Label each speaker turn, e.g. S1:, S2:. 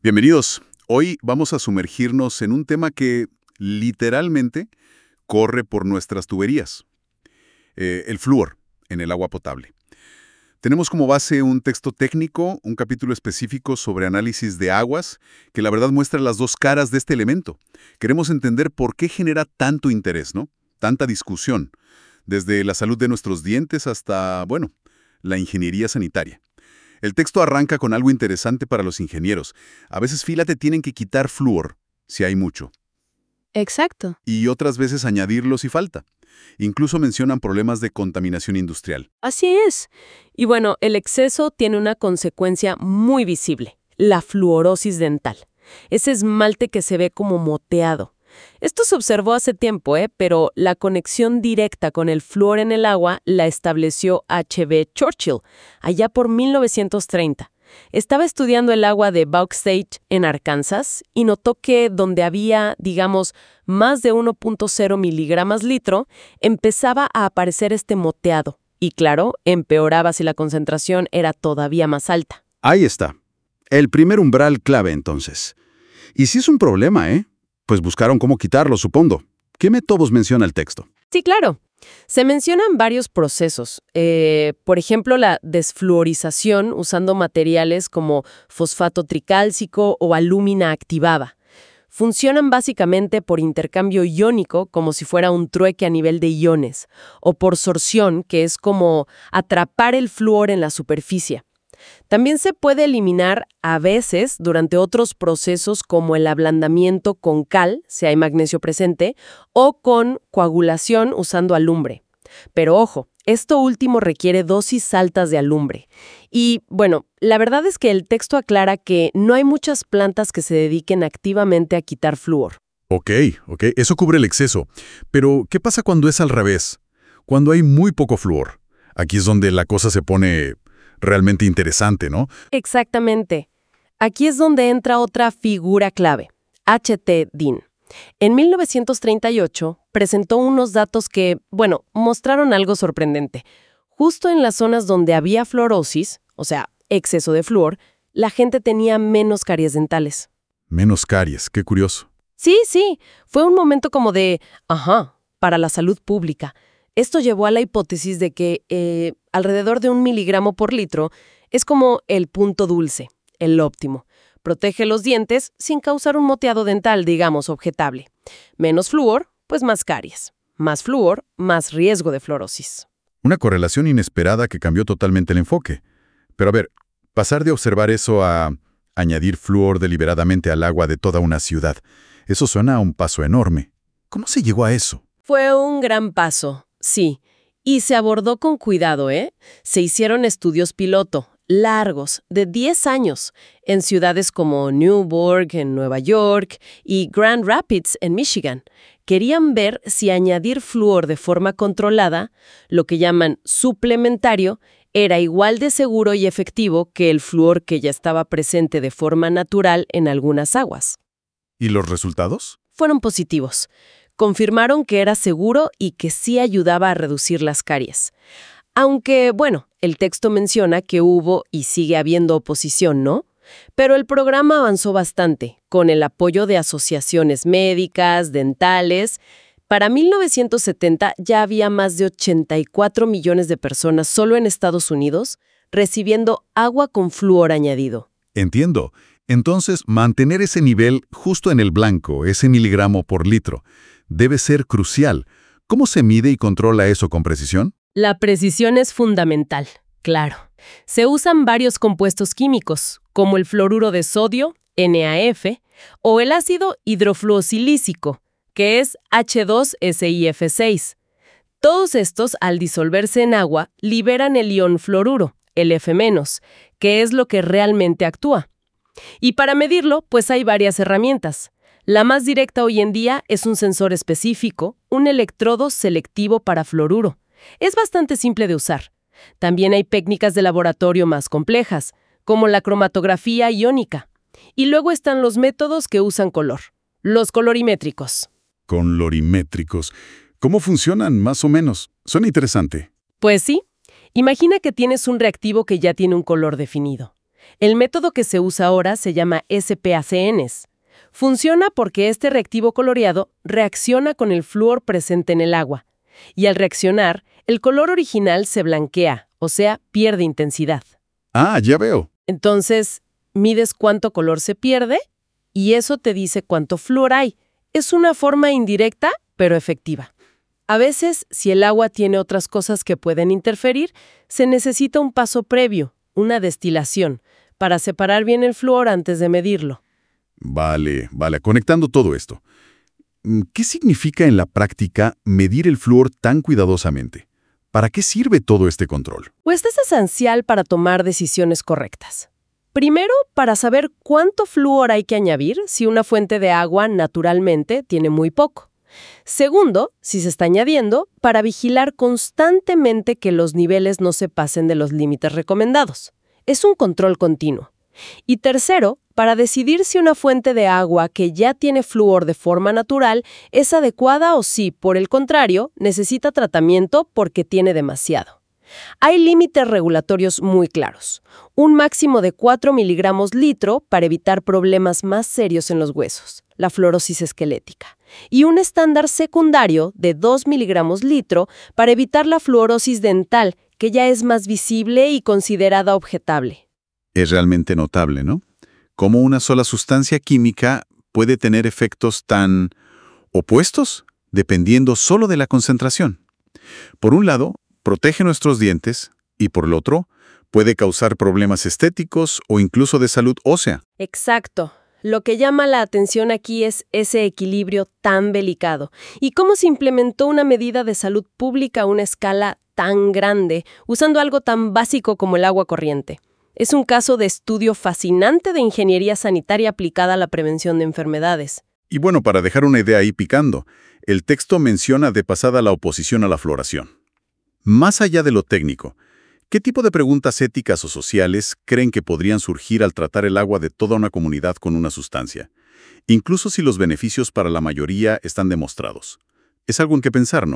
S1: Bienvenidos. Hoy vamos a sumergirnos en un tema que literalmente corre por nuestras tuberías, el flúor en el agua potable. Tenemos como base un texto técnico, un capítulo específico sobre análisis de aguas, que la verdad muestra las dos caras de este elemento. Queremos entender por qué genera tanto interés, ¿no? Tanta discusión, desde la salud de nuestros dientes hasta, bueno, la ingeniería sanitaria. El texto arranca con algo interesante para los ingenieros. A veces, fíjate, tienen que quitar flúor, si hay mucho,
S2: Exacto.
S1: y otras veces añadirlo si falta. Incluso mencionan problemas de contaminación industrial.
S2: Así es. Y bueno, el exceso tiene una consecuencia muy visible, la fluorosis dental. Ese esmalte que se ve como moteado. Esto se observó hace tiempo, pero la conexión directa con el flúor en el agua la estableció H.B. Churchill, allá por 1930. Estaba estudiando el agua de Bauxite en Arkansas y notó que donde había, digamos, más de 1.0 miligramos litro, empezaba a aparecer este moteado. Y claro, empeoraba si la concentración era todavía más alta.
S3: Ahí está. El primer umbral clave, entonces. Y si es un problema, pues buscaron cómo quitarlo, supongo. ¿Qué métodos menciona el texto?
S2: Sí, claro. Se mencionan varios procesos. Por ejemplo, la desfluorización usando materiales como fosfato tricálcico o alúmina activada. Funcionan básicamente por intercambio iónico, como si fuera un trueque a nivel de iones, o por sorción, que es como atrapar el flúor en la superficie. También se puede eliminar a veces durante otros procesos como el ablandamiento con cal, si hay magnesio presente, o con coagulación usando alumbre. Pero ojo, esto último requiere dosis altas de alumbre. Y bueno, la verdad es que el texto aclara que no hay muchas plantas que se dediquen activamente a quitar flúor.
S1: Ok, eso cubre el exceso. Pero, ¿qué pasa cuando es al revés? Cuando hay muy poco flúor. Aquí es donde la cosa se pone realmente interesante, ¿no?
S2: Exactamente. Aquí es donde entra otra figura clave, H.T. Dean. En 1938 presentó unos datos que, bueno, mostraron algo sorprendente. Justo en las zonas donde había fluorosis, o sea, exceso de flúor, la gente tenía menos caries dentales.
S1: Menos caries, qué curioso.
S2: Sí, fue un momento como de, para la salud pública. Esto llevó a la hipótesis de que alrededor de 1 miligramo por litro es como el punto dulce, el óptimo. Protege los dientes sin causar un moteado dental, digamos, objetable. Menos flúor, pues más caries. Más flúor, más riesgo de fluorosis.
S1: Una correlación inesperada que cambió totalmente el enfoque. Pero a ver, pasar de observar eso a añadir flúor deliberadamente al agua de toda una ciudad, eso suena a un paso enorme. ¿Cómo se llegó a eso?
S2: Fue un gran paso, sí. Y se abordó con cuidado, Se hicieron estudios piloto, largos, de 10 años, en ciudades como Newburgh, en Nueva York, y Grand Rapids, en Michigan. Querían ver si añadir flúor de forma controlada, lo que llaman suplementario, era igual de seguro y efectivo que el flúor que ya estaba presente de forma natural en algunas aguas.
S1: ¿Y los resultados?
S2: Fueron positivos. Confirmaron que era seguro y que sí ayudaba a reducir las caries. Aunque, bueno, el texto menciona que hubo y sigue habiendo oposición, ¿no? Pero el programa avanzó bastante, con el apoyo de asociaciones médicas, dentales. Para 1970 ya había más de 84 millones de personas solo en Estados Unidos recibiendo agua con flúor añadido.
S1: Entiendo. Entonces, mantener ese nivel justo en el blanco, ese miligramo por litro, debe ser crucial. ¿Cómo se mide y controla eso con precisión?
S2: La precisión es fundamental, claro. Se usan varios compuestos químicos, como el fluoruro de sodio, NaF, o el ácido hidrofluosilícico, que es H2SiF6. Todos estos, al disolverse en agua, liberan el ion fluoruro, el F-, que es lo que realmente actúa. Y para medirlo, pues hay varias herramientas. La más directa hoy en día es un sensor específico, un electrodo selectivo para fluoruro. Es bastante simple de usar. También hay técnicas de laboratorio más complejas, como la cromatografía iónica. Y luego están los métodos que usan color, los colorimétricos.
S1: Colorimétricos. ¿Cómo funcionan, más o menos? Suena interesante.
S2: Pues sí. Imagina que tienes un reactivo que ya tiene un color definido. El método que se usa ahora se llama SPACNs. Funciona porque este reactivo coloreado reacciona con el flúor presente en el agua. Y al reaccionar, el color original se blanquea, o sea, pierde intensidad.
S1: Ah, ya veo.
S2: Entonces, mides cuánto color se pierde y eso te dice cuánto flúor hay. Es una forma indirecta, pero efectiva. A veces, si el agua tiene otras cosas que pueden interferir, se necesita un paso previo, una destilación, para separar bien el flúor antes de medirlo.
S1: Vale. Conectando todo esto. ¿Qué significa en la práctica medir el flúor tan cuidadosamente? ¿Para qué sirve todo este control?
S2: Pues es esencial para tomar decisiones correctas. Primero, para saber cuánto flúor hay que añadir si una fuente de agua naturalmente tiene muy poco. Segundo, si se está añadiendo, para vigilar constantemente que los niveles no se pasen de los límites recomendados. Es un control continuo. Y tercero, para decidir si una fuente de agua que ya tiene flúor de forma natural es adecuada o si, por el contrario, necesita tratamiento porque tiene demasiado. Hay límites regulatorios muy claros. Un máximo de 4 miligramos litro para evitar problemas más serios en los huesos, la fluorosis esquelética. Y un estándar secundario de 2 miligramos litro para evitar la fluorosis dental, que ya es más visible y considerada objetable.
S1: Es realmente notable, ¿no? Cómo una sola sustancia química puede tener efectos tan opuestos dependiendo solo de la concentración. Por un lado, protege nuestros dientes y por el otro, puede causar problemas estéticos o incluso de salud ósea.
S2: Exacto. Lo que llama la atención aquí es ese equilibrio tan delicado y cómo se implementó una medida de salud pública a una escala tan grande, usando algo tan básico como el agua corriente. Es un caso de estudio fascinante de ingeniería sanitaria aplicada a la prevención de enfermedades.
S1: Y bueno, para dejar una idea ahí picando, el texto menciona de pasada la oposición a la fluoración. Más allá de lo técnico, ¿qué tipo de preguntas éticas o sociales creen que podrían surgir al tratar el agua de toda una comunidad con una sustancia? Incluso si los beneficios para la mayoría están demostrados. Es algo en qué pensar, ¿no?